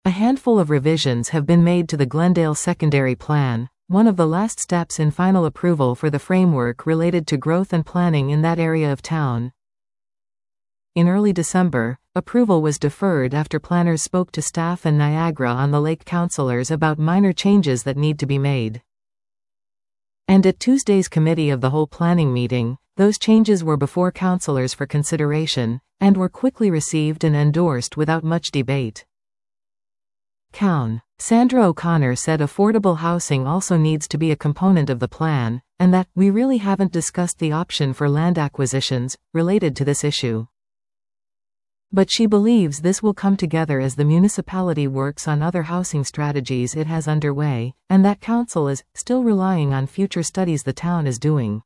A handful of revisions have been made to the Glendale Secondary Plan, one of the last steps in final approval for the framework related to growth and planning in that area of town. In early December, approval was deferred after planners spoke to staff and Niagara-on-the-Lake councilors about minor changes that need to be made. And at Tuesday's Committee of the Whole planning meeting, those changes were before councilors for consideration, and were quickly received and endorsed without much debate. Coun. Sandra O'Connor said affordable housing also needs to be a component of the plan, and that we really haven't discussed the option for land acquisitions related to this issue. But she believes this will come together as the municipality works on other housing strategies it has underway, and that council is still relying on future studies the town is doing.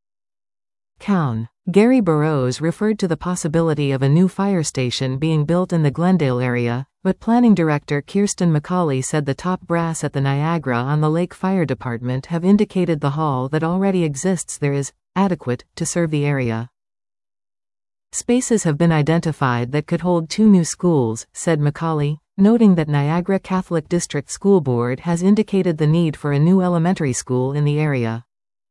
Coun. Gary Burrows referred to the possibility of a new fire station being built in the Glendale area, but Planning Director Kirsten McCauley said the top brass at the Niagara-on-the-Lake Fire Department have indicated the hall that already exists there is adequate to serve the area. Spaces have been identified that could hold 2 new schools, said McCauley, noting that Niagara Catholic District School Board has indicated the need for a new elementary school in the area.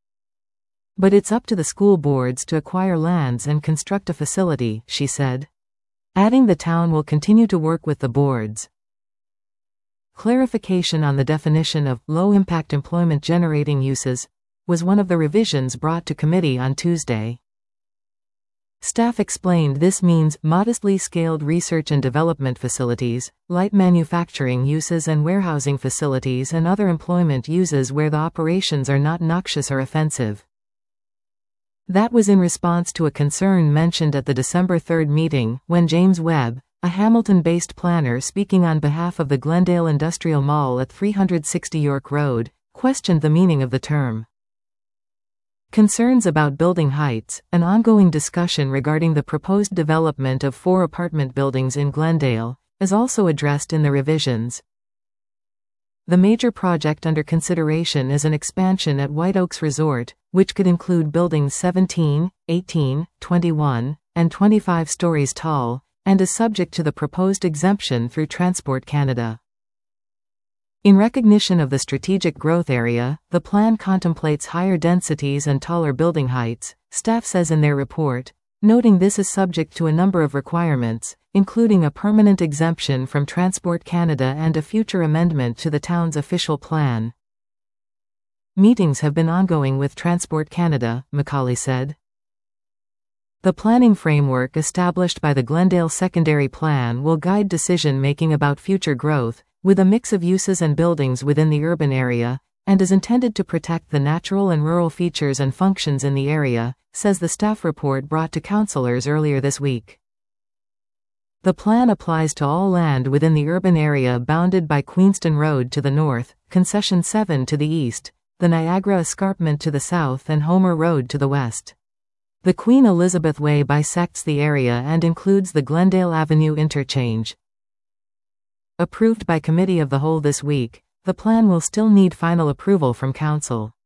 But it's up to the school boards to acquire lands and construct a facility, she said. Adding the town will continue to work with the boards. Clarification on the definition of low-impact employment-generating uses was one of the revisions brought to committee on Tuesday. Staff explained this means modestly scaled research and development facilities, light manufacturing uses and warehousing facilities and other employment uses where the operations are not noxious or offensive. That was in response to a concern mentioned at the December 3 meeting, when James Webb, a Hamilton-based planner speaking on behalf of the Glendale Industrial Mall at 360 York Road, questioned the meaning of the term. Concerns about building heights, an ongoing discussion regarding the proposed development of 4 apartment buildings in Glendale, is also addressed in the revisions. The major project under consideration is an expansion at White Oaks Resort, which could include buildings 17, 18, 21, and 25 stories tall, and is subject to the proposed exemption through Transport Canada. In recognition of the strategic growth area, the plan contemplates higher densities and taller building heights, staff says in their report, noting this is subject to a number of requirements, including a permanent exemption from Transport Canada and a future amendment to the town's official plan. Meetings have been ongoing with Transport Canada, McCauley said. The planning framework established by the Glendale Secondary Plan will guide decision-making about future growth, with a mix of uses and buildings within the urban area, and is intended to protect the natural and rural features and functions in the area, says the staff report brought to councilors earlier this week. The plan applies to all land within the urban area bounded by Queenston Road to the north, Concession 7 to the east, the Niagara Escarpment to the south and Homer Road to the west. The Queen Elizabeth Way bisects the area and includes the Glendale Avenue interchange. Approved by Committee of the Whole this week, the plan will still need final approval from Council.